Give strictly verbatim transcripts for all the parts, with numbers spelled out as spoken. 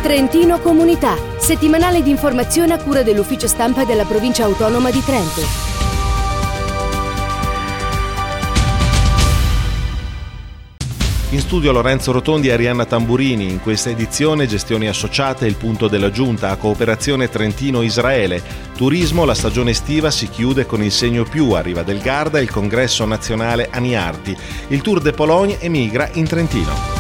Trentino Comunità, settimanale di informazione a cura dell'Ufficio Stampa della Provincia Autonoma di Trento. In studio Lorenzo Rotondi e Arianna Tamburini. In questa edizione gestioni associate, il punto della giunta a cooperazione Trentino-Israele. Turismo, la stagione estiva si chiude con il segno più, a Riva del Garda il congresso nazionale Aniarti. Il Tour de Pologne emigra in Trentino.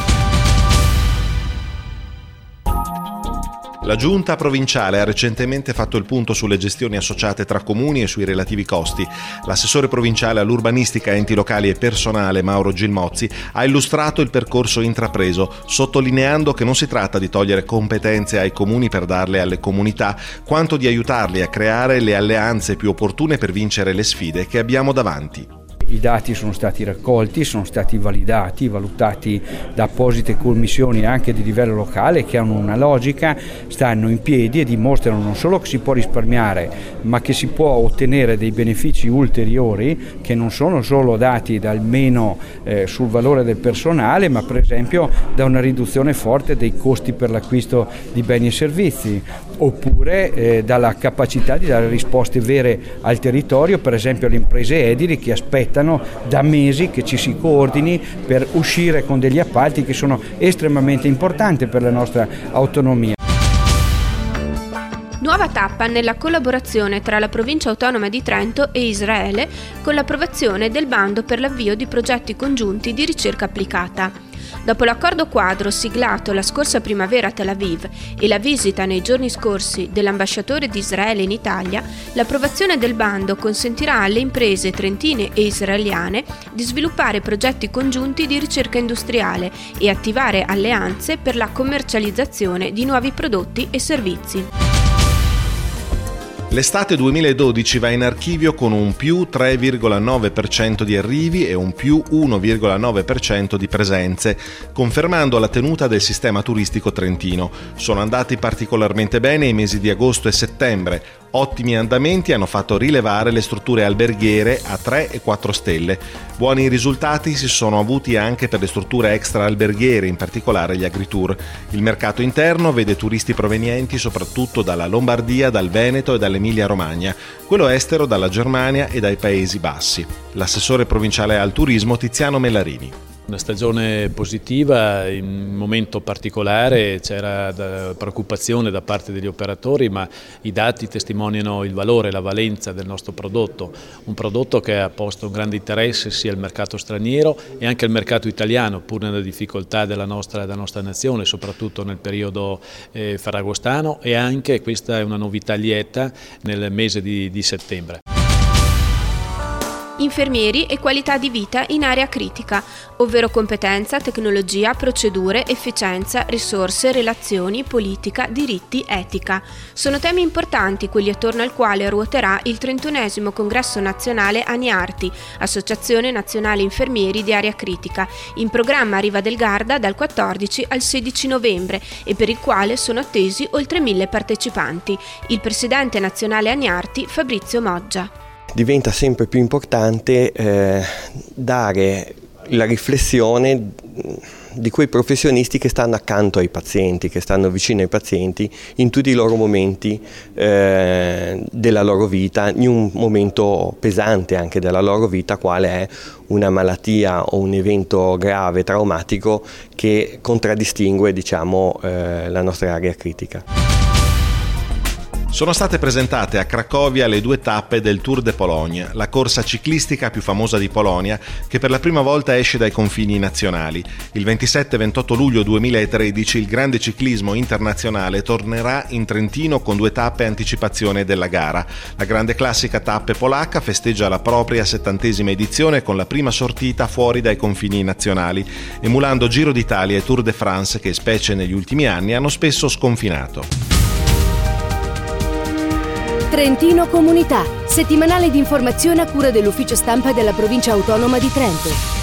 La Giunta provinciale ha recentemente fatto il punto sulle gestioni associate tra comuni e sui relativi costi. L'assessore provinciale all'urbanistica, enti locali e personale, Mauro Gilmozzi, ha illustrato il percorso intrapreso, sottolineando che non si tratta di togliere competenze ai comuni per darle alle comunità, quanto di aiutarli a creare le alleanze più opportune per vincere le sfide che abbiamo davanti. I dati sono stati raccolti, sono stati validati, valutati da apposite commissioni anche di livello locale che hanno una logica, stanno in piedi e dimostrano non solo che si può risparmiare, ma che si può ottenere dei benefici ulteriori che non sono solo dati dal meno eh, sul valore del personale, ma per esempio da una riduzione forte dei costi per l'acquisto di beni e servizi, oppure eh, dalla capacità di dare risposte vere al territorio, per esempio alle imprese edili che aspettano da mesi che ci si coordini per uscire con degli appalti che sono estremamente importanti per la nostra autonomia. Nuova tappa nella collaborazione tra la Provincia Autonoma di Trento e Israele con l'approvazione del bando per l'avvio di progetti congiunti di ricerca applicata. Dopo l'accordo quadro siglato la scorsa primavera a Tel Aviv e la visita nei giorni scorsi dell'ambasciatore di Israele in Italia, l'approvazione del bando consentirà alle imprese trentine e israeliane di sviluppare progetti congiunti di ricerca industriale e attivare alleanze per la commercializzazione di nuovi prodotti e servizi. L'estate duemiladodici va in archivio con un più tre virgola nove per cento di arrivi e un più uno virgola nove per cento di presenze, confermando la tenuta del sistema turistico trentino. Sono andati particolarmente bene i mesi di agosto e settembre. Ottimi andamenti hanno fatto rilevare le strutture alberghiere a tre e quattro stelle. Buoni risultati si sono avuti anche per le strutture extra alberghiere, in particolare gli agritour. Il mercato interno vede turisti provenienti soprattutto dalla Lombardia, dal Veneto e dall'Emilia Romagna, quello estero dalla Germania e dai Paesi Bassi. L'assessore provinciale al turismo Tiziano Mellarini. Una stagione positiva, in un momento particolare c'era preoccupazione da parte degli operatori, ma i dati testimoniano il valore e la valenza del nostro prodotto, un prodotto che ha posto un grande interesse sia al mercato straniero e anche al mercato italiano, pur nelle difficoltà della nostra, della nostra nazione, soprattutto nel periodo eh, ferragostano, e anche questa è una novità lieta nel mese di, di settembre. Infermieri e qualità di vita in area critica, ovvero competenza, tecnologia, procedure, efficienza, risorse, relazioni, politica, diritti, etica. Sono temi importanti quelli attorno al quale ruoterà il trentunesimo Congresso Nazionale Aniarti, Associazione Nazionale Infermieri di Area Critica, in programma a Riva del Garda dal quattordici al sedici novembre e per il quale sono attesi oltre mille partecipanti. Il presidente nazionale Aniarti, Fabrizio Moggia. Diventa sempre più importante eh, dare la riflessione di quei professionisti che stanno accanto ai pazienti, che stanno vicino ai pazienti in tutti i loro momenti eh, della loro vita, in un momento pesante anche della loro vita, quale è una malattia o un evento grave, traumatico, che contraddistingue, diciamo, eh, la nostra area critica. Sono state presentate a Cracovia le due tappe del Tour de Pologne, la corsa ciclistica più famosa di Polonia, che per la prima volta esce dai confini nazionali. Il ventisette e ventotto luglio duemilatredici il grande ciclismo internazionale tornerà in Trentino con due tappe anticipazione della gara. La grande classica tappe polacca festeggia la propria settantesima edizione con la prima sortita fuori dai confini nazionali, emulando Giro d'Italia e Tour de France che, specie negli ultimi anni, hanno spesso sconfinato. Trentino Comunità, settimanale di informazione a cura dell'Ufficio Stampa della Provincia Autonoma di Trento.